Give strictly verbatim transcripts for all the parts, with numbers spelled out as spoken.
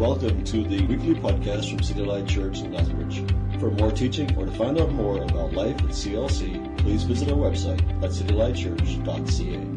Welcome to the weekly podcast from City Light Church in Lethbridge. For more teaching or to find out more about life at C L C, please visit our website at city light church dot c a.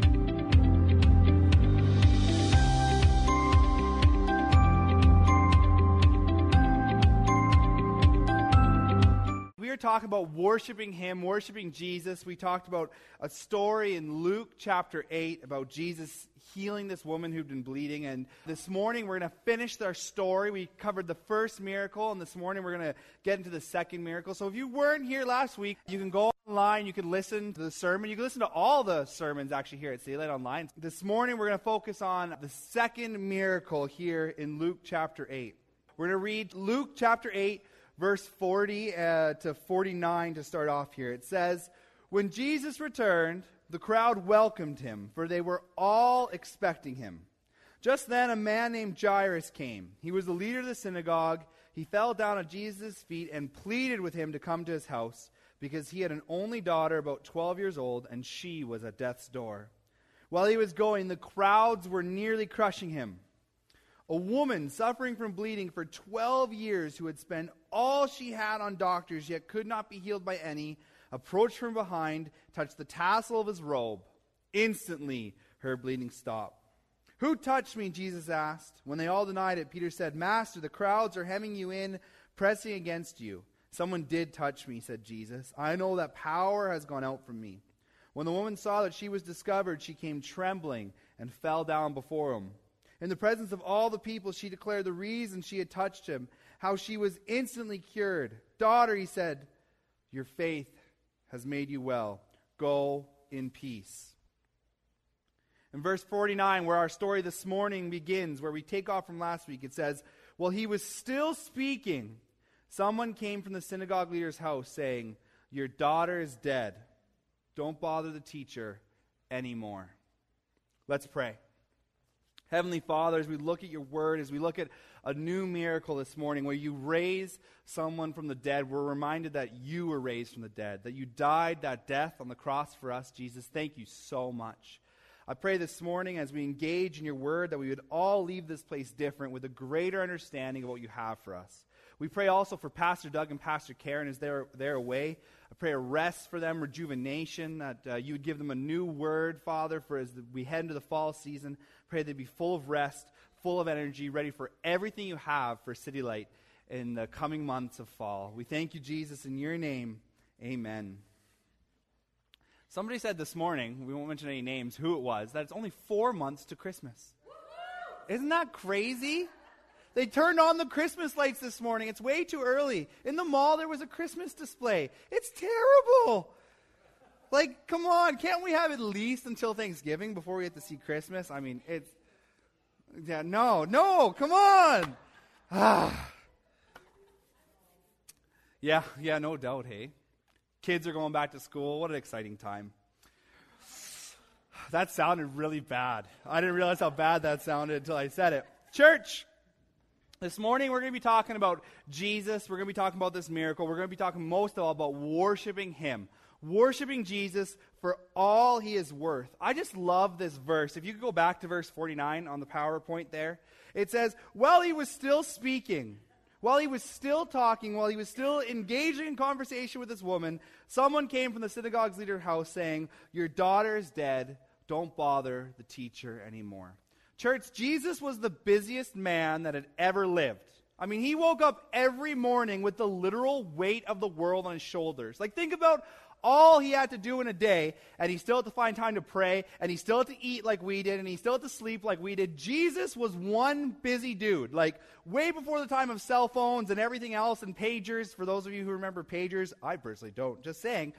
Talk about worshiping Him, worshiping Jesus. We talked about a story in Luke chapter eight about Jesus healing this woman who'd been bleeding. And this morning we're going to finish our story. We covered the first miracle, and this morning we're going to get into the second miracle. So if you weren't here last week, you can go online, you can listen to the sermon. You can listen to all the sermons actually here at City Light Online. This morning we're going to focus on the second miracle here in Luke chapter eight. We're going to read Luke chapter eight, verse forty uh, to forty-nine to start off here. It says, "When Jesus returned, the crowd welcomed him, for they were all expecting him. Just then a man named Jairus came. He was the leader of the synagogue. He fell down at Jesus' feet and pleaded with him to come to his house, because he had an only daughter about twelve years old, and she was at death's door. While he was going, the crowds were nearly crushing him. A woman suffering from bleeding for twelve years, who had spent all she had on doctors, yet could not be healed by any, approached from behind, touched the tassel of his robe. Instantly, her bleeding stopped. 'Who touched me?' Jesus asked. When they all denied it, Peter said, 'Master, the crowds are hemming you in, pressing against you.' 'Someone did touch me,' said Jesus. 'I know that power has gone out from me.' When the woman saw that she was discovered, she came trembling and fell down before him. In the presence of all the people, she declared the reason she had touched him, how she was instantly cured. 'Daughter,' he said, 'your faith has made you well. Go in peace.'" In verse forty-nine, where our story this morning begins, where we take off from last week, it says, "While he was still speaking, someone came from the synagogue leader's house saying, 'Your daughter is dead. Don't bother the teacher anymore.'" Let's pray. Heavenly Father, as we look at your word, as we look at a new miracle this morning where you raise someone from the dead, we're reminded that you were raised from the dead, that you died that death on the cross for us, Jesus. Thank you so much. I pray this morning as we engage in your word that we would all leave this place different with a greater understanding of what you have for us. We pray also for Pastor Doug and Pastor Karen as they're, they're away. I pray a rest for them, rejuvenation, that uh, you would give them a new word, Father, for as we head into the fall season. Pray they'd be full of rest, full of energy, ready for everything you have for City Light in the coming months of fall. We thank you, Jesus, in your name. Amen. Somebody said this morning, we won't mention any names, who it was, that it's only four months to Christmas. Isn't that crazy? They turned on the Christmas lights this morning. It's way too early. In the mall, there was a Christmas display. It's terrible. Like, come on. Can't we have at least until Thanksgiving before we get to see Christmas? I mean, it's... Yeah, no, no, come on. Ah. Yeah, yeah, no doubt, hey. Kids are going back to school. What an exciting time. That sounded really bad. I didn't realize how bad that sounded until I said it. Church! This morning, we're going to be talking about Jesus. We're going to be talking about this miracle. We're going to be talking most of all about worshiping Him. Worshiping Jesus for all He is worth. I just love this verse. If you could go back to verse forty-nine on the PowerPoint there. It says, while he was still speaking, while he was still talking, while he was still engaging in conversation with this woman, someone came from the synagogue's leader's house saying, "Your daughter is dead. Don't bother the teacher anymore." Church, Jesus was the busiest man that had ever lived. I mean, he woke up every morning with the literal weight of the world on his shoulders. Like, think about all he had to do in a day, and he still had to find time to pray, and he still had to eat like we did, and he still had to sleep like we did. Jesus was one busy dude, like way before the time of cell phones and everything else and pagers. For those of you who remember pagers, I personally don't, just saying.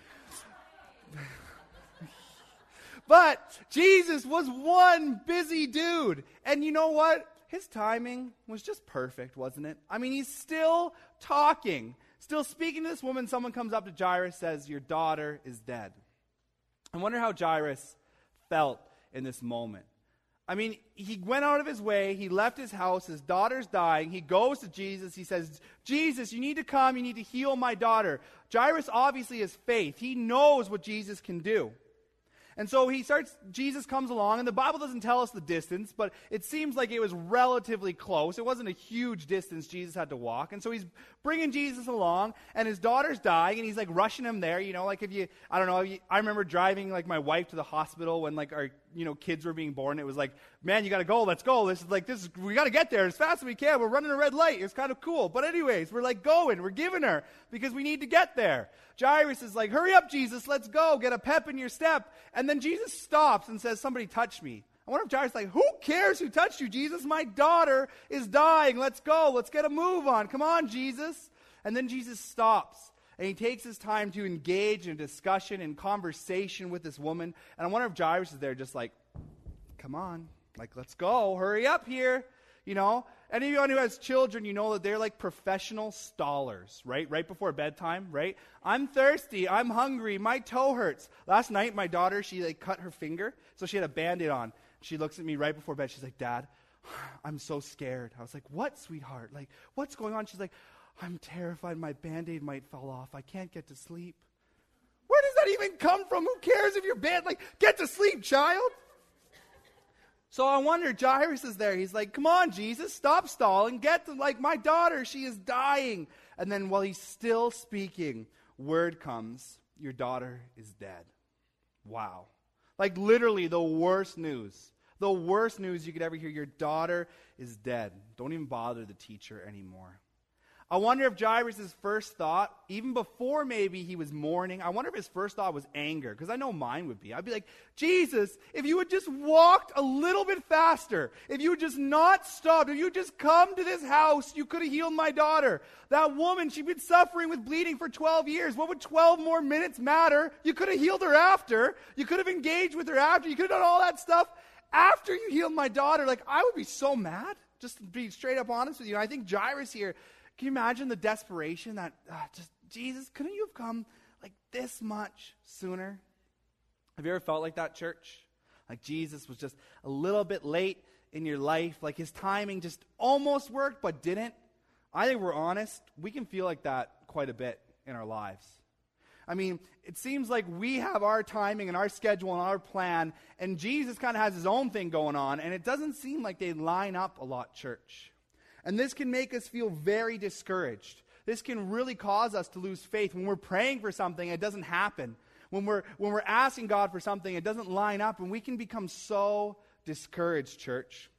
But Jesus was one busy dude. And you know what? His timing was just perfect, wasn't it? I mean, he's still talking, still speaking to this woman. Someone comes up to Jairus, says, "Your daughter is dead." I wonder how Jairus felt in this moment. I mean, he went out of his way. He left his house. His daughter's dying. He goes to Jesus. He says, "Jesus, you need to come. You need to heal my daughter." Jairus obviously has faith. He knows what Jesus can do. And so he starts, Jesus comes along, and the Bible doesn't tell us the distance, but it seems like it was relatively close. It wasn't a huge distance Jesus had to walk. And so he's bringing Jesus along, and his daughter's dying, and he's like rushing him there. You know, like if you, I don't know, you, I remember driving like my wife to the hospital when like our, you know, kids were being born. It was like, man, you got to go, let's go. This is like, this is, we got to get there as fast as we can. We're running a red light. It's kind of cool. But anyways, we're like going, we're giving her because we need to get there. Jairus is like, hurry up, Jesus, let's go, get a pep in your step. And then Jesus stops and says, somebody touched me. I wonder if Jairus is like, who cares who touched you, Jesus? My daughter is dying. Let's go. Let's get a move on. Come on, Jesus. And then Jesus stops, and he takes his time to engage in discussion and conversation with this woman. And I wonder if Jairus is there just like, come on, like, let's go. Hurry up here. You know, anyone who has children, you know that they're like professional stallers, right? Right before bedtime, right? I'm thirsty. I'm hungry. My toe hurts. Last night, my daughter, she like cut her finger, so she had a Band-Aid on. She looks at me right before bed. She's like, Dad, I'm so scared. I was like, what, sweetheart? Like, what's going on? She's like, I'm terrified my Band-Aid might fall off. I can't get to sleep. Where does that even come from? Who cares if your band, like, get to sleep, child? So I wonder, Jairus is there. He's like, come on, Jesus, stop stalling. Get to, like, my daughter, she is dying. And then while he's still speaking, word comes, your daughter is dead. Wow. Like, literally the worst news. The worst news you could ever hear. Your daughter is dead. Don't even bother the teacher anymore. I wonder if Jairus' first thought, even before maybe he was mourning, I wonder if his first thought was anger, because I know mine would be. I'd be like, Jesus, if you had just walked a little bit faster, if you had just not stopped, if you had just come to this house, you could have healed my daughter. That woman, she'd been suffering with bleeding for twelve years. What would twelve more minutes matter? You could have healed her after. You could have engaged with her after. You could have done all that stuff after you healed my daughter. Like, I would be so mad, just to be straight up honest with you. And I think Jairus here, can you imagine the desperation that, uh, just, Jesus, couldn't you have come like this much sooner? Have you ever felt like that, church? Like Jesus was just a little bit late in your life, like his timing just almost worked but didn't? I think we're honest, we can feel like that quite a bit in our lives. I mean, it seems like we have our timing and our schedule and our plan, and Jesus kind of has his own thing going on, and it doesn't seem like they line up a lot, church. And this can make us feel very discouraged. This can really cause us to lose faith. When we're praying for something, it doesn't happen. When we're, when we're asking God for something, it doesn't line up, and we can become so discouraged, church.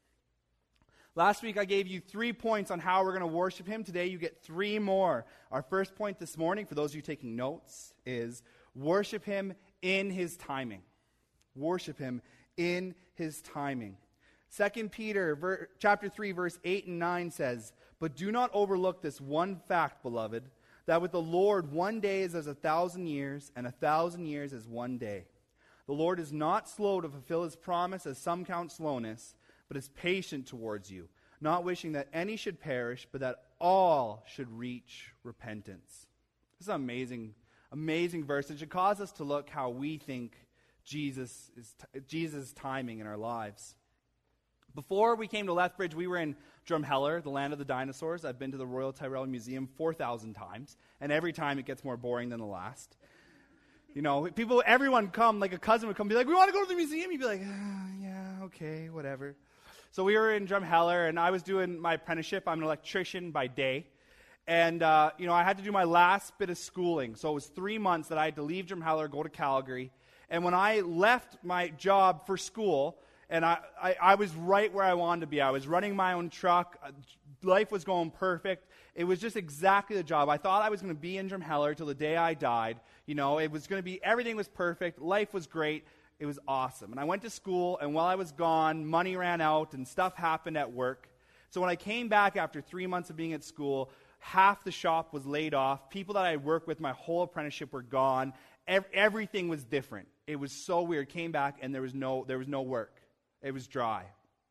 Last week, I gave you three points on how we're going to worship him. Today, you get three more. Our first point this morning, for those of you taking notes, is worship him in his timing. Worship him in his timing. Second Peter ver- chapter three, verse eight and nine says, but do not overlook this one fact, beloved, that with the Lord one day is as a thousand years, and a thousand years as one day. The Lord is not slow to fulfill his promise, as some count slowness, but is patient towards you, not wishing that any should perish, but that all should reach repentance. This is an amazing, amazing verse. It should cause us to look how we think Jesus is t- Jesus' timing in our lives. Before we came to Lethbridge, we were in Drumheller, the land of the dinosaurs. I've been to the Royal Tyrrell Museum four thousand times, and every time it gets more boring than the last. You know, people, everyone come, like a cousin would come and be like, we want to go to the museum. You'd be like, oh, yeah, okay, whatever. So we were in Drumheller, and I was doing my apprenticeship. I'm an electrician by day. And, uh, you know, I had to do my last bit of schooling. So it was three months that I had to leave Drumheller, go to Calgary. And when I left my job for school, and I, I, I was right where I wanted to be. I was running my own truck. Life was going perfect. It was just exactly the job. I thought I was going to be in Drumheller till the day I died. You know, it was going to be, everything was perfect. Life was great. It was awesome. And I went to school, and while I was gone, money ran out, and stuff happened at work. So when I came back after three months of being at school, half the shop was laid off. People that I worked with my whole apprenticeship were gone. Ev- everything was different. It was so weird. Came back, and there was no there was no work. It was dry.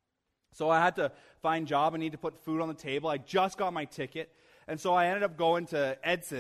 So I had to find a job. I needed to put food on the table. I just got my ticket. And so I ended up going to Edson.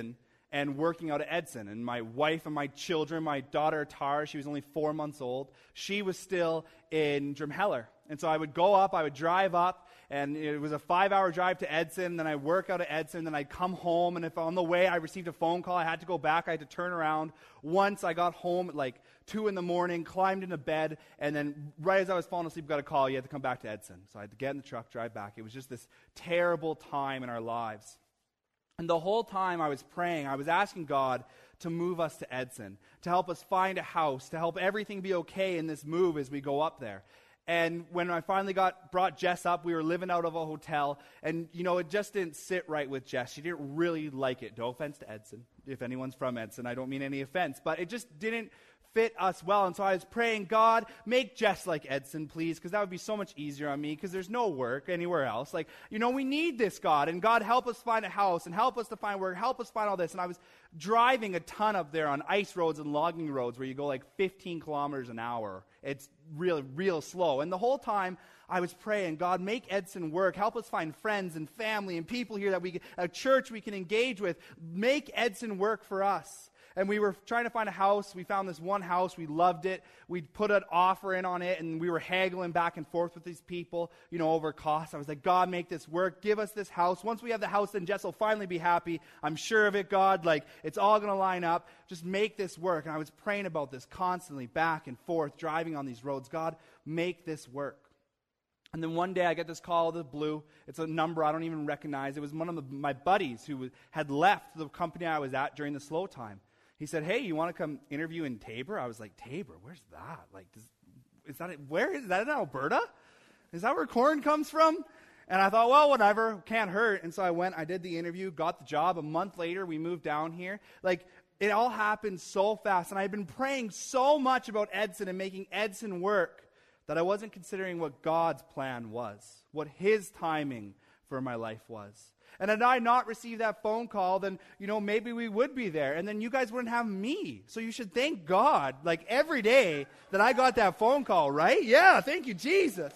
and working out at Edson. And my wife and my children, my daughter Tara, she was only four months old, she was still in Drumheller. And so I would go up, I would drive up, and it was a five-hour drive to Edson. Then I'd work out at Edson, then I'd come home, and if on the way I received a phone call, I had to go back, I had to turn around. Once I got home at like two in the morning, climbed into bed, and then right as I was falling asleep, got a call, you had to come back to Edson. So I had to get in the truck, drive back. It was just this terrible time in our lives. And the whole time I was praying, I was asking God to move us to Edson, to help us find a house, to help everything be okay in this move as we go up there. And when I finally got brought Jess up, we were living out of a hotel, and, you know, it just didn't sit right with Jess. She didn't really like it. No offense to Edson. If anyone's from Edson, I don't mean any offense. But it just didn't fit us well. And so I was praying, God, make Jess like Edson, please, because that would be so much easier on me, because there's no work anywhere else. Like, you know, we need this, God. And God, help us find a house, and help us to find work, help us find all this. And I was driving a ton up there on ice roads and logging roads where you go like fifteen kilometers an hour. It's real, real slow. And the whole time I was praying, God, make Edson work. Help us find friends and family and people here that we, a church we can engage with. Make Edson work for us. And we were trying to find a house. We found this one house. We loved it. We put an offer in on it, and we were haggling back and forth with these people, you know, over cost. I was like, God, make this work. Give us this house. Once we have the house, then Jess will finally be happy. I'm sure of it, God. Like, it's all going to line up. Just make this work. And I was praying about this constantly, back and forth, driving on these roads. God, make this work. And then one day I get this call out of the blue. It's a number I don't even recognize. It was one of the, my buddies who had left the company I was at during the slow time. He said, hey, you want to come interview in Tabor? I was like, Tabor, where's that? Like, does, is that, where is that in Alberta? Is that where corn comes from? And I thought, well, whatever, can't hurt. And so I went, I did the interview, got the job. A month later, we moved down here. Like, it all happened so fast. And I've been praying so much about Edson and making Edson work that I wasn't considering what God's plan was, what his timing for my life was. And had I not received that phone call, then, you know, maybe we would be there. And then you guys wouldn't have me. So you should thank God, like, every day that I got that phone call, right? Yeah, thank you, Jesus.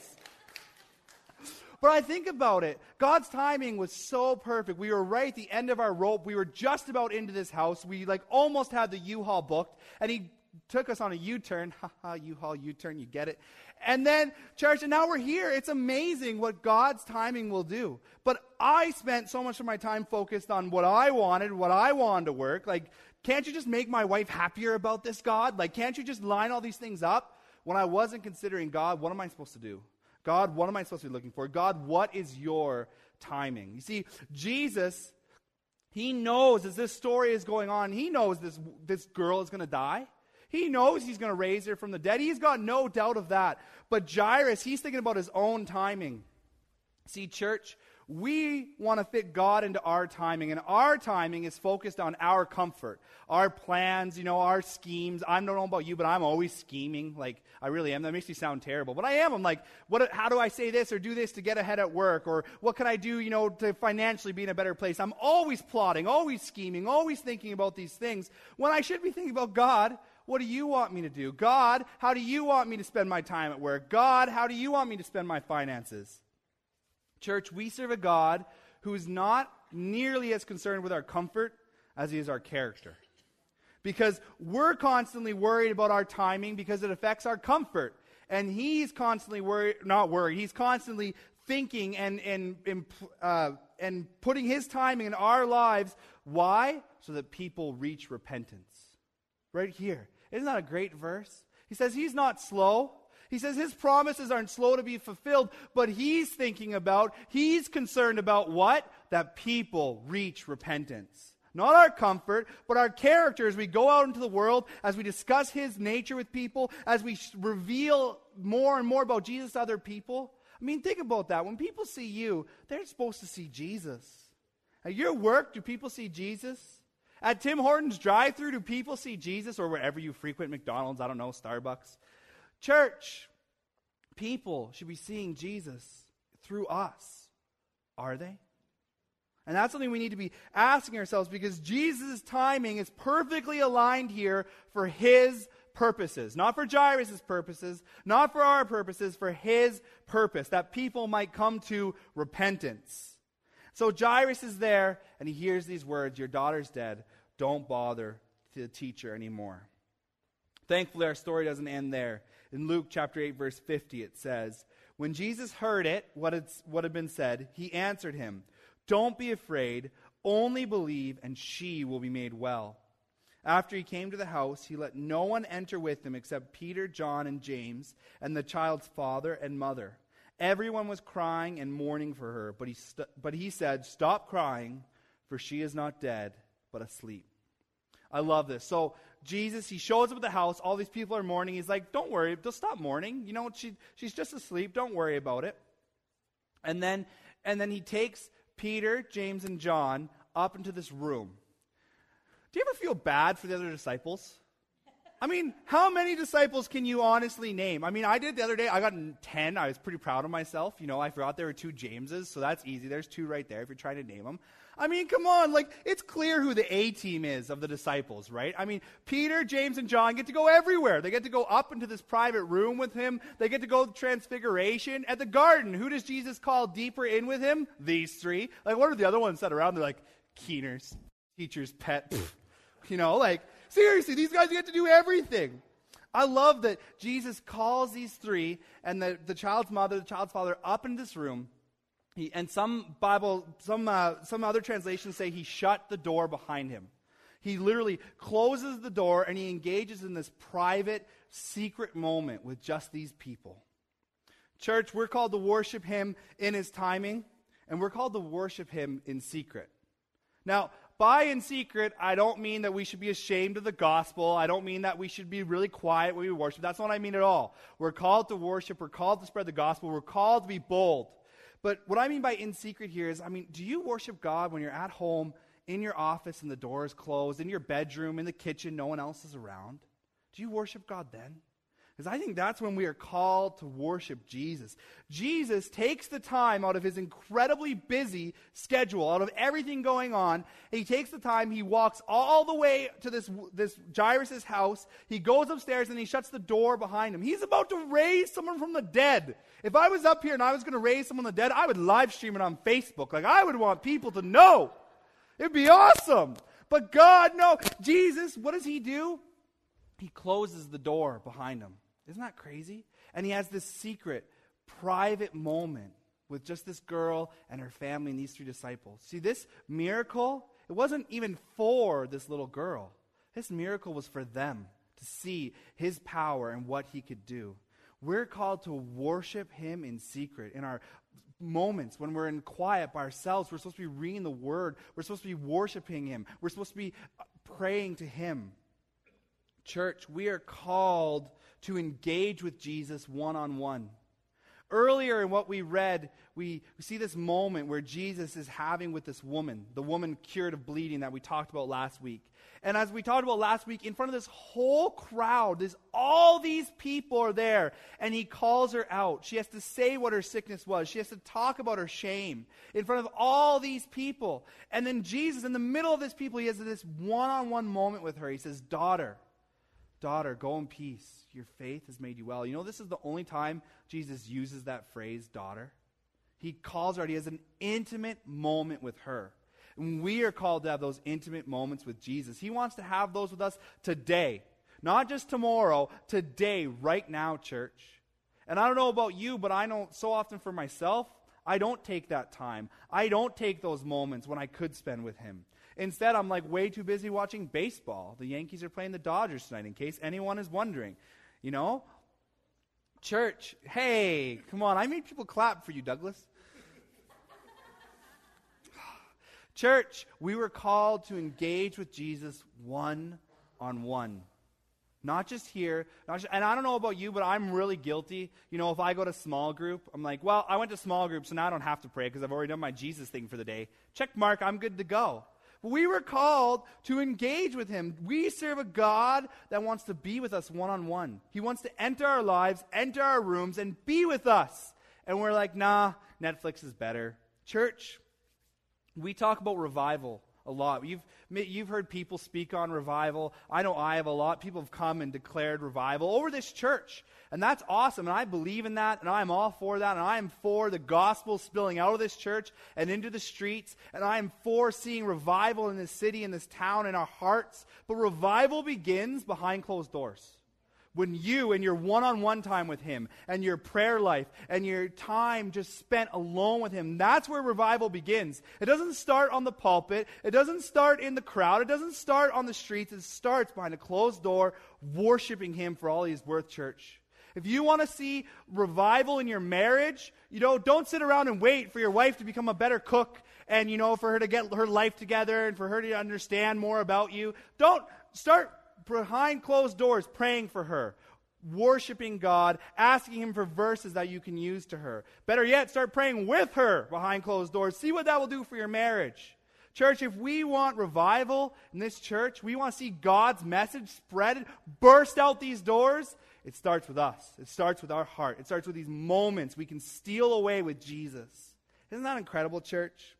But I think about it. God's timing was so perfect. We were right at the end of our rope. We were just about into this house. We, like, almost had the U-Haul booked. And he took us on a U-turn. Haha, U-Haul U-turn, you get it. And then, church, and now we're here. It's amazing what God's timing will do. But I spent so much of my time focused on what I wanted, what I wanted to work. Like, can't you just make my wife happier about this, God? Like, can't you just line all these things up? When I wasn't considering, God, what am I supposed to do? God, what am I supposed to be looking for? God, what is your timing? You see, Jesus, he knows as this story is going on, he knows this, this girl is going to die. He knows he's going to raise her from the dead. He's got no doubt of that. But Jairus, he's thinking about his own timing. See, church, we want to fit God into our timing, and our timing is focused on our comfort, our plans, you know, our schemes. I don't know about you, but I'm always scheming. Like, I really am. That makes me sound terrible, but I am. I'm like, what? How do I say this or do this to get ahead at work? Or what can I do, you know, to financially be in a better place? I'm always plotting, always scheming, always thinking about these things when I should be thinking about God. What do you want me to do? God, how do you want me to spend my time at work? God, how do you want me to spend my finances? Church, we serve a God who is not nearly as concerned with our comfort as he is our character. Because we're constantly worried about our timing because it affects our comfort. And he's constantly worried, not worried, he's constantly thinking and, and, and, uh, and putting his timing in our lives. Why? So that people reach repentance. Right here. Isn't that a great verse? He says he's not slow. He says his promises aren't slow to be fulfilled, but he's thinking about, he's concerned about what? That people reach repentance. Not our comfort, but our character as we go out into the world, as we discuss his nature with people, as we reveal more and more about Jesus to other people. I mean, think about that. When people see you, they're supposed to see Jesus. At your work, do people see Jesus? At Tim Hortons drive-thru, do people see Jesus? Or wherever you frequent, McDonald's, I don't know, Starbucks. Church, people should be seeing Jesus through us. Are they? And that's something we need to be asking ourselves, because Jesus' timing is perfectly aligned here for his purposes. Not for Jairus' purposes, not for our purposes, for his purpose, that people might come to repentance. So Jairus is there, and he hears these words, your daughter's dead, Don't bother the teacher anymore. Thankfully, our story doesn't end there. In Luke chapter eight, verse fifty, it says, when Jesus heard it, what had, what had been said, he answered him, don't be afraid, only believe, and she will be made well. After he came to the house, he let no one enter with him except Peter, John, and James, and the child's father and mother. Everyone was crying and mourning for her, but he, st- but he said, stop crying, for she is not dead, but asleep. I love this. So Jesus, he shows up at the house. All these people are mourning. He's like, don't worry. Just stop mourning. You know, she, she's just asleep. Don't worry about it. And then, and then he takes Peter, James, and John up into this room. Do you ever feel bad for the other disciples? I mean, how many disciples can you honestly name? I mean, I did the other day. I got ten. I was pretty proud of myself. You know, I forgot there were two Jameses, so that's easy. There's two right there if you're trying to name them. I mean, come on. Like, it's clear who the A-team is of the disciples, right? I mean, Peter, James, and John get to go everywhere. They get to go up into this private room with him. They get to go to Transfiguration. At the garden, who does Jesus call deeper in with him? These three. Like, what are the other ones that are around? They're like, Keeners, teacher's pet. Pfft. You know, like, seriously, these guys get to do everything. I love that Jesus calls these three and the, the child's mother, the child's father up in this room. He, and some Bible, some uh, some other translations say he shut the door behind him. He literally closes the door and he engages in this private, secret moment with just these people. Church, we're called to worship him in his timing, and we're called to worship him in secret. Now, by in secret, I don't mean that we should be ashamed of the gospel. I don't mean that we should be really quiet when we worship. That's not what I mean at all. We're called to worship. We're called to spread the gospel. We're called to be bold. But what I mean by in secret here is, I mean, do you worship God when you're at home, in your office and the door is closed, in your bedroom, in the kitchen, no one else is around? Do you worship God then? Because I think that's when we are called to worship Jesus. Jesus takes the time out of his incredibly busy schedule, out of everything going on, and he takes the time, he walks all the way to this, this Jairus' house, he goes upstairs and he shuts the door behind him. He's about to raise someone from the dead. If I was up here and I was going to raise someone from the dead, I would live stream it on Facebook. Like, I would want people to know. It'd be awesome. But God, no. Jesus, what does he do? He closes the door behind him. Isn't that crazy? And he has this secret, private moment with just this girl and her family and these three disciples. See, this miracle, it wasn't even for this little girl. This miracle was for them to see his power and what he could do. We're called to worship him in secret. In our moments when we're in quiet by ourselves, we're supposed to be reading the word. We're supposed to be worshiping him. We're supposed to be praying to him. Church, we are called to engage with Jesus one-on-one. Earlier in what we read, we, we see this moment where Jesus is having with this woman, the woman cured of bleeding that we talked about last week. And as we talked about last week, in front of this whole crowd, there's all these people are there, and he calls her out. She has to say what her sickness was. She has to talk about her shame in front of all these people. And then Jesus, in the middle of this people, he has this one-on-one moment with her. He says, daughter, daughter, go in peace. Your faith has made you well. You know, this is the only time Jesus uses that phrase, daughter. He calls her out. He has an intimate moment with her. And we are called to have those intimate moments with Jesus. He wants to have those with us today. Not just tomorrow, today, right now, church. And I don't know about you, but I know so often for myself, I don't take that time. I don't take those moments when I could spend with him. Instead, I'm like way too busy watching baseball. The Yankees are playing the Dodgers tonight, in case anyone is wondering. You know? Church, hey, come on. I made people clap for you, Douglas. Church, we were called to engage with Jesus one-on-one. Not just here. Not just, and I don't know about you, but I'm really guilty. You know, if I go to small group, I'm like, well, I went to small group, so now I don't have to pray because I've already done my Jesus thing for the day. Check mark, I'm good to go. We were called to engage with him. We serve a God that wants to be with us one-on-one. He wants to enter our lives, enter our rooms, and be with us. And we're like, nah, Netflix is better. Church, we talk about revival a lot. You've, you've heard people speak on revival. I know I have a lot. People have come and declared revival over this church. And that's awesome. And I believe in that. And I'm all for that. And I am for the gospel spilling out of this church and into the streets. And I am for seeing revival in this city, in this town, in our hearts. But revival begins behind closed doors. When you and your one-on-one time with Him and your prayer life and your time just spent alone with Him, that's where revival begins. It doesn't start on the pulpit. It doesn't start in the crowd. It doesn't start on the streets. It starts behind a closed door, worshiping Him for all He is worth, church. If you want to see revival in your marriage, you know, don't sit around and wait for your wife to become a better cook and, you know, for her to get her life together and for her to understand more about you. Don't start behind closed doors praying for her, worshiping God, asking Him for verses that you can use to her. Better yet, start praying with her behind closed doors. See what that will do for your marriage. Church, if we want revival in this church, we want to see God's message spread, burst out these doors, it starts with us. It starts with our heart. It starts with these moments we can steal away with Jesus. Isn't that incredible, church?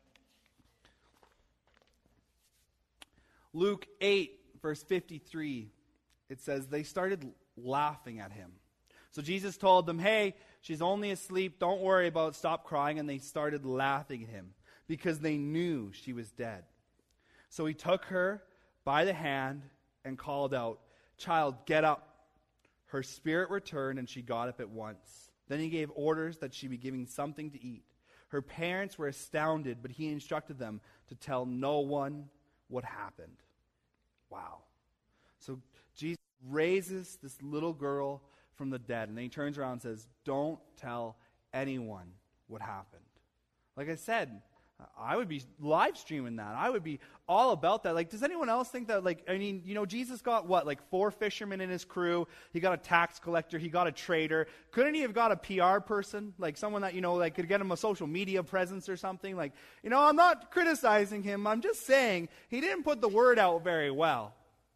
Luke eight, verse fifty-three, it says, they started laughing at Him. So Jesus told them, hey, she's only asleep. Don't worry about it. Stop crying. And they started laughing at Him because they knew she was dead. So He took her by the hand and called out, child, get up. Her spirit returned and she got up at once. Then He gave orders that she be given something to eat. Her parents were astounded, but He instructed them to tell no one what happened. Wow. So Jesus raises this little girl from the dead, and then He turns around and says, don't tell anyone what happened. Like I said, I would be live streaming that. I would be all about that. Like, does anyone else think that, like, I mean, you know, Jesus got what, like four fishermen in His crew. He got a tax collector. He got a trader. Couldn't He have got a P R person? Like someone that, you know, like could get Him a social media presence or something? Like, you know, I'm not criticizing Him. I'm just saying He didn't put the word out very well.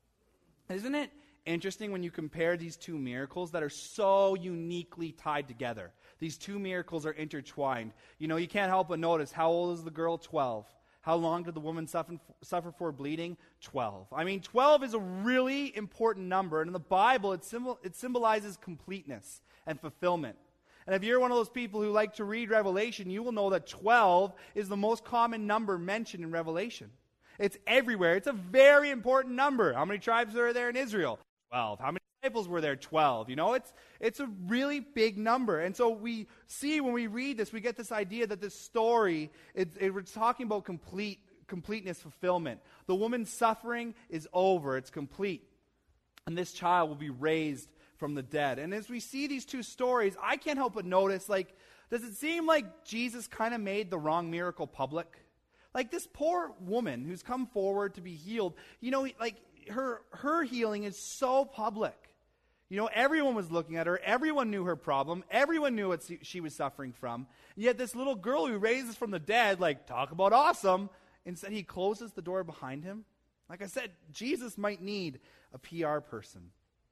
Isn't it interesting when you compare these two miracles that are so uniquely tied together? These two miracles are intertwined. You know, you can't help but notice, how old is the girl? twelve. How long did the woman suffer, suffer for bleeding? twelve. I mean, twelve is a really important number. And in the Bible, it, symbol, it symbolizes completeness and fulfillment. And if you're one of those people who like to read Revelation, you will know that twelve is the most common number mentioned in Revelation. It's everywhere. It's a very important number. How many tribes are there in Israel? twelve. How many disciples were there? twelve. You know, it's it's a really big number. And so we see when we read this, we get this idea that this story, it, it, we're talking about complete completeness, fulfillment. The woman's suffering is over. It's complete. And this child will be raised from the dead. And as we see these two stories, I can't help but notice, like, does it seem like Jesus kind of made the wrong miracle public? Like this poor woman who's come forward to be healed, you know, like her her healing is so public. You know, everyone was looking at her. Everyone knew her problem. Everyone knew what she was suffering from. And yet this little girl who raises from the dead, like, talk about awesome, instead He closes the door behind Him. Like I said, Jesus might need a P R person.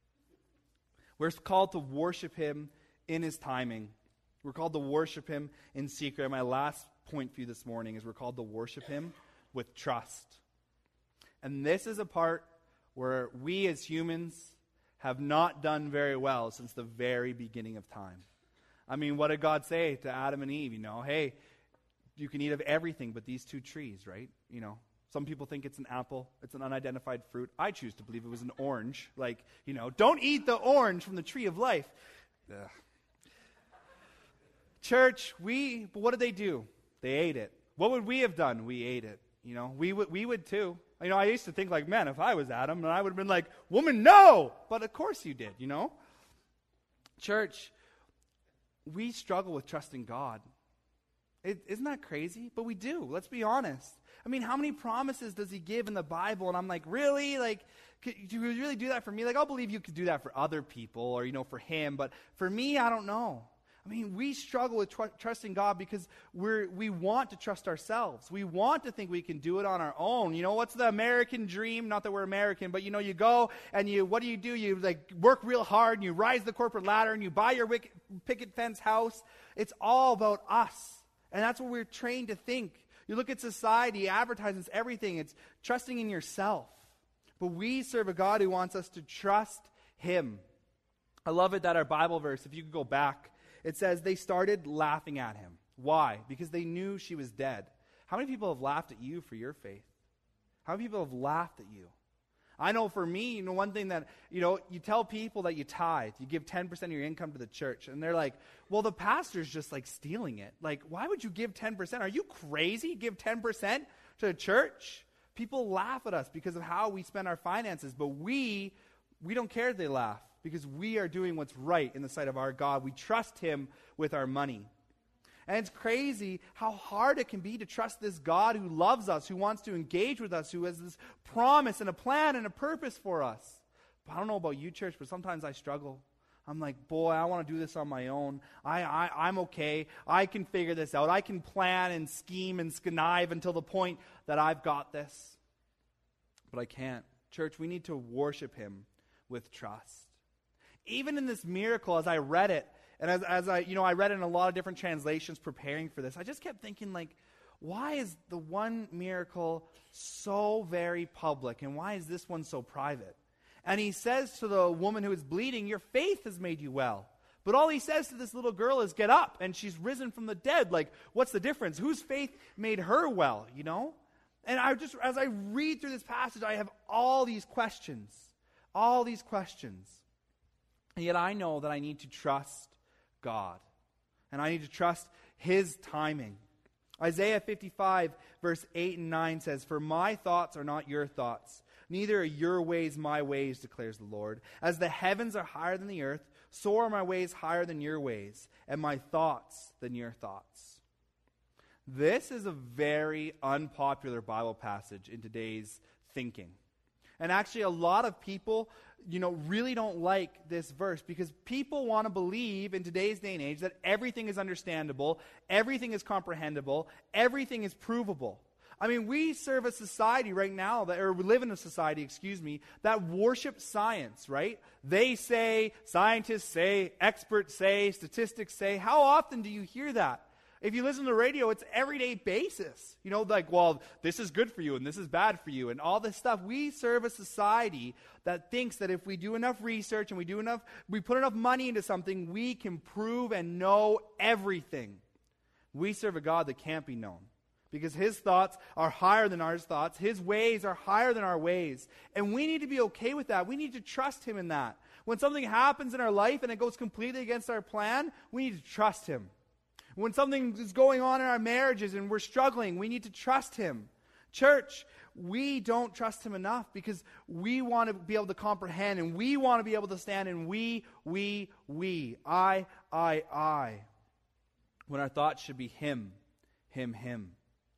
We're called to worship Him in His timing. We're called to worship Him in secret. And my last point for you this morning is we're called to worship Him with trust. And this is a part where we as humans have not done very well since the very beginning of time. I mean, what did God say to Adam and Eve? You know, hey, you can eat of everything but these two trees, right? You know, some people think it's an apple. It's an unidentified fruit. I choose to believe it was an orange. Like, you know, don't eat the orange from the tree of life. Ugh. Church, we, but what did they do? They ate it. What would we have done? We ate it. You know, we would we would too. You know, I used to think like, man, if I was Adam, then I would have been like, woman, no! But of course you did, you know? Church, we struggle with trusting God. It, isn't that crazy? But we do. Let's be honest. I mean, how many promises does He give in the Bible? And I'm like, really? Like, could, do you really do that for me? Like, I'll believe you could do that for other people or, you know, for Him. But for me, I don't know. I mean, we struggle with tr- trusting God because we're, we want to trust ourselves. We want to think we can do it on our own. You know, what's the American dream? Not that we're American, but, you know, you go and you, what do you do? You, like, work real hard and you rise the corporate ladder and you buy your wick- picket fence house. It's all about us. And that's what we're trained to think. You look at society, advertisements, everything. It's trusting in yourself. But we serve a God who wants us to trust him. I love it that our Bible verse, if you could go back, it says they started laughing at him. Why? Because they knew she was dead. How many people have laughed at you for your faith? How many people have laughed at you? I know for me, you know, one thing that, you know, you tell people that you tithe, you give ten percent of your income to the church, and they're like, well, the pastor's just like stealing it. Like, why would you give ten percent? Are you crazy? Give ten percent to the church? People laugh at us because of how we spend our finances, but we, we don't care if they laugh because we are doing what's right in the sight of our God. We trust him with our money. And it's crazy how hard it can be to trust this God who loves us, who wants to engage with us, who has this promise and a plan and a purpose for us. But I don't know about you, church, but sometimes I struggle. I'm like, boy, I want to do this on my own. I, I, I'm okay. I can figure this out. I can plan and scheme and connive until the point that I've got this. But I can't. Church, we need to worship him with trust. Even in this miracle, as I read it, and as, as I, you know, I read it in a lot of different translations preparing for this, I just kept thinking, like, why is the one miracle so very public, and why is this one so private? And he says to the woman who is bleeding, your faith has made you well. But all he says to this little girl is, get up, and she's risen from the dead. Like, what's the difference? Whose faith made her well, you know? And I just, as I read through this passage, I have all these questions, all these questions. And yet I know that I need to trust God. And I need to trust his timing. Isaiah fifty-five, verse eight and nine says, for my thoughts are not your thoughts, neither are your ways my ways, declares the Lord. As the heavens are higher than the earth, so are my ways higher than your ways, and my thoughts than your thoughts. This is a very unpopular Bible passage in today's thinking. And actually a lot of people, you know, really don't like this verse because people want to believe in today's day and age that everything is understandable, everything is comprehensible, everything is provable. I mean, we serve a society right now, that, or we live in a society, excuse me, that worships science, right? They say, scientists say, experts say, statistics say. How often do you hear that? If you listen to the radio, it's everyday basis. You know, like, well, this is good for you and this is bad for you and all this stuff. We serve a society that thinks that if we do enough research and we do enough, we put enough money into something, we can prove and know everything. We serve a God that can't be known because his thoughts are higher than our thoughts. His ways are higher than our ways. And we need to be okay with that. We need to trust him in that. When something happens in our life and it goes completely against our plan, we need to trust him. When something is going on in our marriages and we're struggling, we need to trust him. Church, we don't trust him enough because we want to be able to comprehend and we want to be able to stand in we, we, we, I, I, I. When our thoughts should be him, him, him.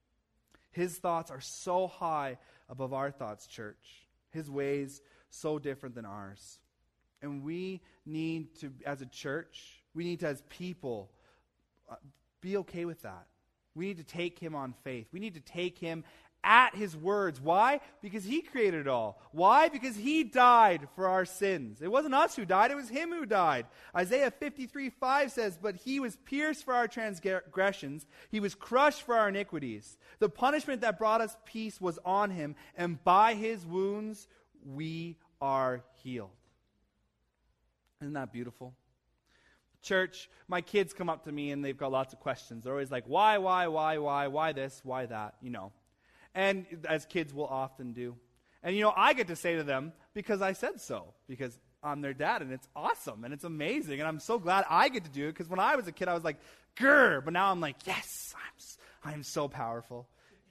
His thoughts are so high above our thoughts, church. His ways so different than ours. And we need to, as a church, we need to, as people, be okay with that. We need to take him on faith. We need to take him at his words. Why? Because he created it all. Why? Because he died for our sins. It wasn't us who died, it was him who died. Isaiah fifty-three five says, but he was pierced for our transgressions, he was crushed for our iniquities. The punishment that brought us peace was on him, and by his wounds we are healed. Isn't that beautiful? Church, my kids come up to me and they've got lots of questions. They're always like, why, why, why, why, why this, why that, you know. And as kids will often do. And, you know, I get to say to them, because I said so. Because I'm their dad and it's awesome and it's amazing. And I'm so glad I get to do it. Because when I was a kid, I was like, grr. But now I'm like, yes, I'm, I'm so powerful.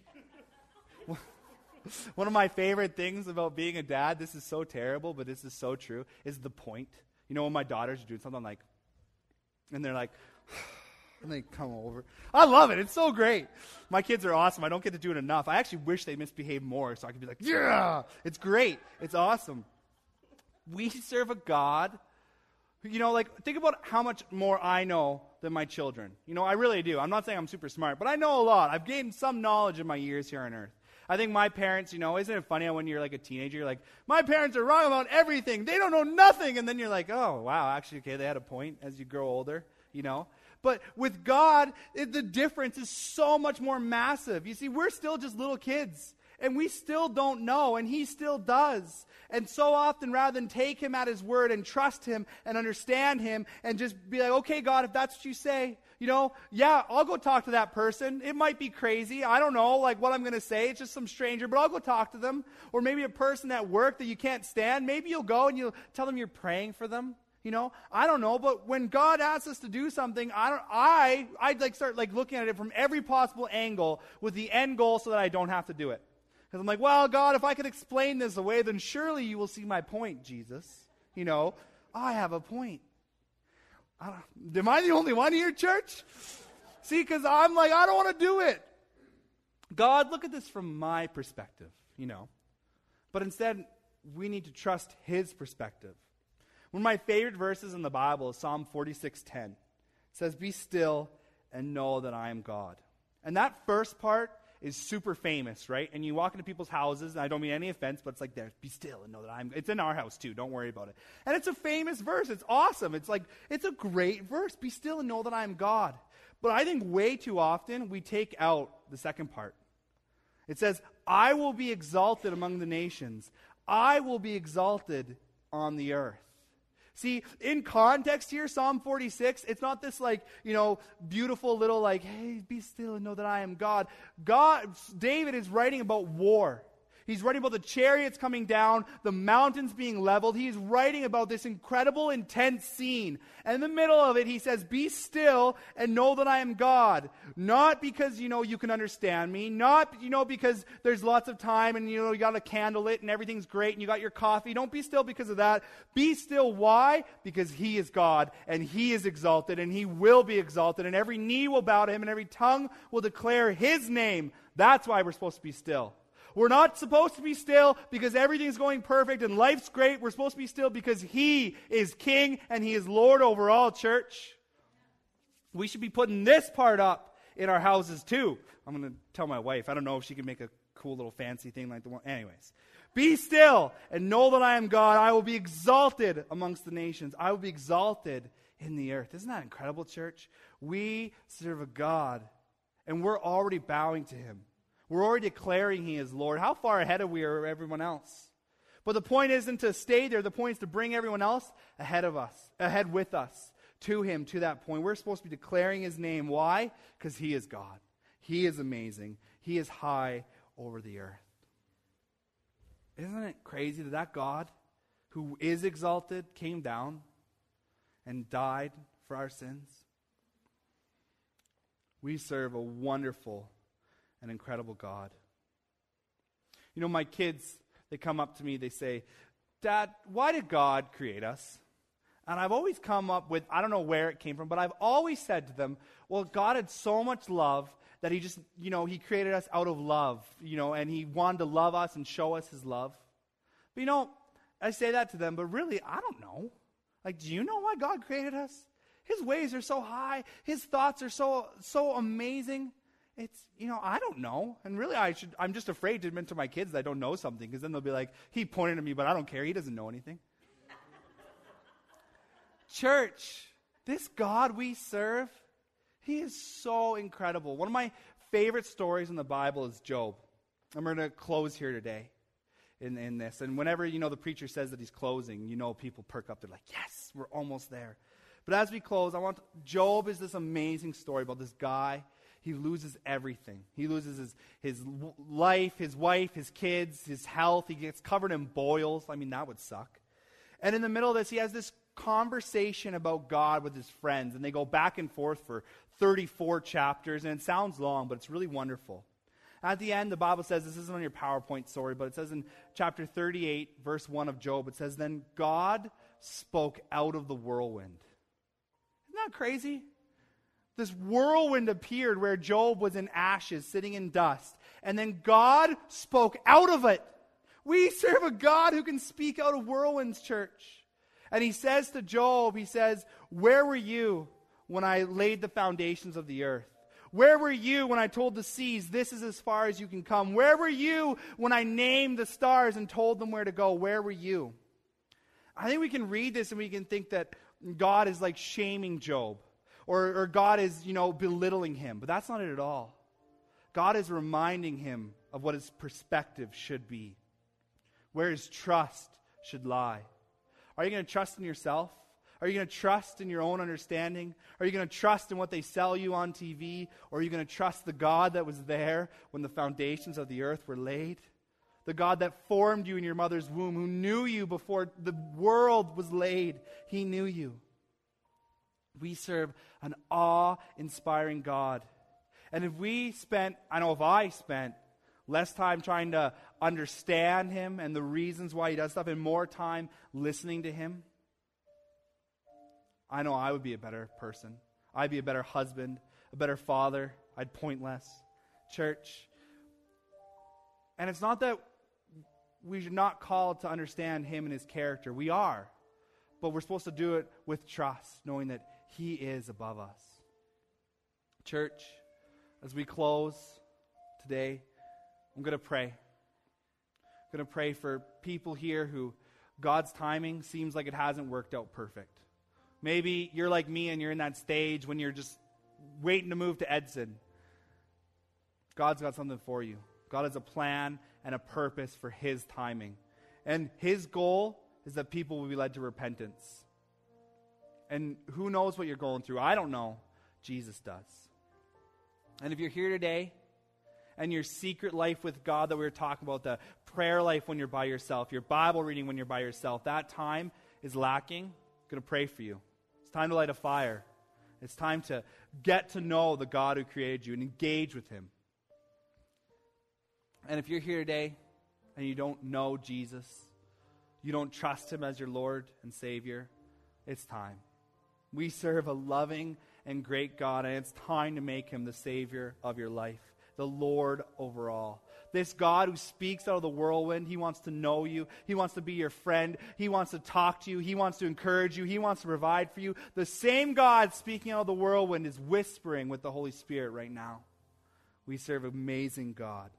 One of my favorite things about being a dad, this is so terrible, but this is so true, is the point. You know, when my daughters are doing something, I'm like, and they're like, and they come over. I love it. It's so great. My kids are awesome. I don't get to do it enough. I actually wish they misbehaved more so I could be like, yeah, it's great. It's awesome. We serve a God who, you know, like, think about how much more I know than my children. You know, I really do. I'm not saying I'm super smart, but I know a lot. I've gained some knowledge in my years here on earth. I think my parents, you know, isn't it funny how when you're like a teenager, you're like, my parents are wrong about everything. They don't know nothing. And then you're like, oh, wow, actually, okay, they had a point as you grow older, you know. But with God, it, the difference is so much more massive. You see, we're still just little kids. And we still don't know, and he still does. And so often, rather than take him at his word and trust him and understand him and just be like, okay, God, if that's what you say, you know, yeah, I'll go talk to that person. It might be crazy. I don't know, like, what I'm going to say. It's just some stranger, but I'll go talk to them. Or maybe a person at work that you can't stand. Maybe you'll go and you'll tell them you're praying for them. You know, I don't know, but when God asks us to do something, I don't, I, I'd like start like looking at it from every possible angle with the end goal so that I don't have to do it. Because I'm like, well, God, if I could explain this away, then surely you will see my point, Jesus. You know, I have a point. I don't, am I the only one here, church? See, because I'm like, I don't want to do it. God, look at this from my perspective, you know. But instead, we need to trust his perspective. One of my favorite verses in the Bible is Psalm forty-six ten. It says, be still and know that I am God. And that first part is super famous, right? And you walk into people's houses, and I don't mean any offense, but it's like, there, be still and know that I'm, it's in our house too, don't worry about it. And it's a famous verse, it's awesome, it's like, it's a great verse, be still and know that I am God. But I think way too often, we take out the second part. It says, I will be exalted among the nations, I will be exalted on the earth. See, in context here, Psalm forty-six, it's not this like, you know, beautiful little like, hey, be still and know that I am God. God, David is writing about war. He's writing about the chariots coming down, the mountains being leveled. He's writing about this incredible, intense scene. And in the middle of it, he says, be still and know that I am God. Not because, you know, you can understand me. Not, you know, because there's lots of time and, you know, you got a candle lit and everything's great and you got your coffee. Don't be still because of that. Be still. Why? Because he is God and he is exalted and he will be exalted and every knee will bow to him and every tongue will declare his name. That's why we're supposed to be still. We're not supposed to be still because everything's going perfect and life's great. We're supposed to be still because he is king and he is Lord over all, church. We should be putting this part up in our houses too. I'm going to tell my wife. I don't know if she can make a cool little fancy thing like the one. Anyways, be still and know that I am God. I will be exalted amongst the nations. I will be exalted in the earth. Isn't that incredible, church? We serve a God and we're already bowing to him. We're already declaring he is Lord. How far ahead are we of everyone else? But the point isn't to stay there. The point is to bring everyone else ahead of us, ahead with us, to him, to that point. We're supposed to be declaring his name. Why? Because he is God. He is amazing. He is high over the earth. Isn't it crazy that that God, who is exalted, came down and died for our sins? We serve a wonderful an incredible God. You know, my kids, they come up to me, they say, Dad, why did God create us? And I've always come up with, I don't know where it came from, but I've always said to them, well, God had so much love that he just, you know, he created us out of love, you know, and he wanted to love us and show us his love. But you know, I say that to them, but really, I don't know. Like, do you know why God created us? His ways are so high. His thoughts are so, so amazing. It's, you know, I don't know. And really, I should, I'm just afraid to admit to my kids that I don't know something, because then they'll be like, he pointed at me, but I don't care. He doesn't know anything. Church, this God we serve, he is so incredible. One of my favorite stories in the Bible is Job. I'm going to close here today in, in this. And whenever, you know, the preacher says that he's closing, you know, people perk up. They're like, yes, we're almost there. But as we close, I want, Job is this amazing story about this guy. He loses everything. He loses his, his life, his wife, his kids, his health. He gets covered in boils. I mean, that would suck. And in the middle of this, he has this conversation about God with his friends. And they go back and forth for thirty-four chapters. And it sounds long, but it's really wonderful. At the end, the Bible says, this isn't on your PowerPoint, sorry, but it says in chapter thirty-eight, verse one of Job, it says, then God spoke out of the whirlwind. Isn't that crazy? This whirlwind appeared where Job was in ashes, sitting in dust. And then God spoke out of it. We serve a God who can speak out of whirlwinds, church. And he says to Job, he says, where were you when I laid the foundations of the earth? Where were you when I told the seas, this is as far as you can come? Where were you when I named the stars and told them where to go? Where were you? I think we can read this and we can think that God is like shaming Job. Or, or God is, you know, belittling him. But that's not it at all. God is reminding him of what his perspective should be. Where his trust should lie. Are you going to trust in yourself? Are you going to trust in your own understanding? Are you going to trust in what they sell you on T V? Or are you going to trust the God that was there when the foundations of the earth were laid? The God that formed you in your mother's womb, who knew you before the world was laid. He knew you. We serve an awe-inspiring God. And if we spent, I know if I spent, less time trying to understand him and the reasons why he does stuff and more time listening to him, I know I would be a better person. I'd be a better husband, a better father. I'd point less. Church. And it's not that we should not call to understand him and his character. We are. But we're supposed to do it with trust, knowing that he is above us. Church, as we close today, I'm going to pray. I'm going to pray for people here who God's timing seems like it hasn't worked out perfect. Maybe you're like me and you're in that stage when you're just waiting to move to Edson. God's got something for you. God has a plan and a purpose for his timing. And his goal is that people will be led to repentance. And who knows what you're going through? I don't know. Jesus does. And if you're here today and your secret life with God that we were talking about, the prayer life when you're by yourself, your Bible reading when you're by yourself, that time is lacking, I'm going to pray for you. It's time to light a fire. It's time to get to know the God who created you and engage with him. And if you're here today and you don't know Jesus, you don't trust him as your Lord and Savior, it's time. We serve a loving and great God, and it's time to make him the Savior of your life, the Lord over all. This God who speaks out of the whirlwind, he wants to know you. He wants to be your friend. He wants to talk to you. He wants to encourage you. He wants to provide for you. The same God speaking out of the whirlwind is whispering with the Holy Spirit right now. We serve an amazing God.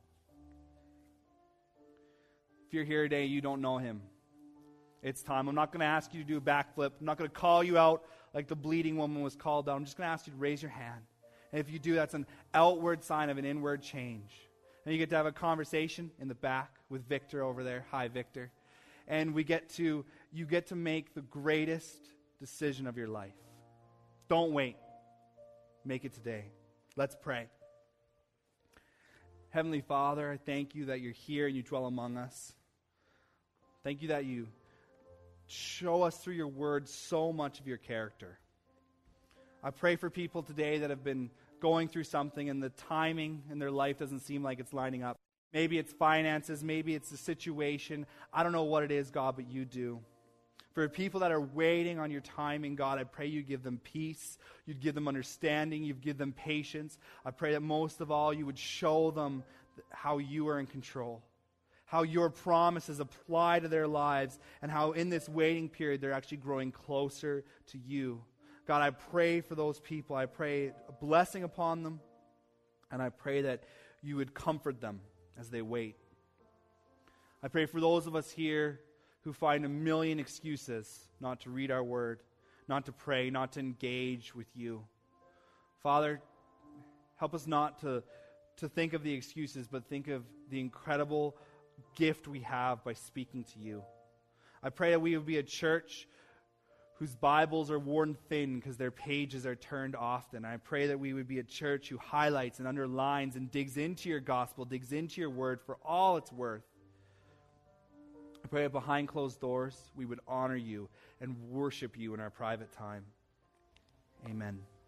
If you're here today and you don't know him, it's time. I'm not going to ask you to do a backflip. I'm not going to call you out like the bleeding woman was called out. I'm just going to ask you to raise your hand. And if you do, that's an outward sign of an inward change. And you get to have a conversation in the back with Victor over there. Hi, Victor. And we get to, you get to make the greatest decision of your life. Don't wait. Make it today. Let's pray. Heavenly Father, I thank you that you're here and you dwell among us. Thank you that you show us through your word so much of your character. I pray for people today that have been going through something and the timing in their life doesn't seem like it's lining up. Maybe it's finances, maybe it's a situation. I don't know what it is, God, but you do. For people that are waiting on your timing, God, I pray you give them peace, you'd give them understanding, you'd give them patience. I pray that most of all you would show them how you are in control, how your promises apply to their lives, and how in this waiting period they're actually growing closer to you. God, I pray for those people. I pray a blessing upon them, and I pray that you would comfort them as they wait. I pray for those of us here who find a million excuses not to read our word, not to pray, not to engage with you. Father, help us not to, to think of the excuses, but think of the incredible gift we have by speaking to you. I pray that we would be a church whose Bibles are worn thin because their pages are turned often. I pray that we would be a church who highlights and underlines and digs into your gospel, digs into your word for all it's worth. I pray that behind closed doors we would honor you and worship you in our private time. Amen.